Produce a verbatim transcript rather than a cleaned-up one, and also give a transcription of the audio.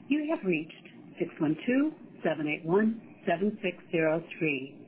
You have reached six one two, seven eight one, seven six zero three.